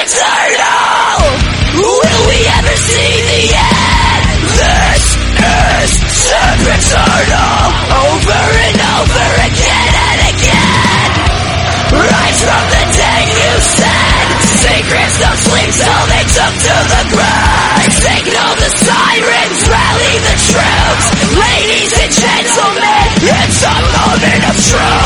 eternal. Will we ever see the end? This is sempiternal. Over and over again and again. Rise from the dead, you said. Secrets don't sleep till they took to the ground. Signal the sirens, rally the troops. Ladies and gentlemen, it's a moment of truth.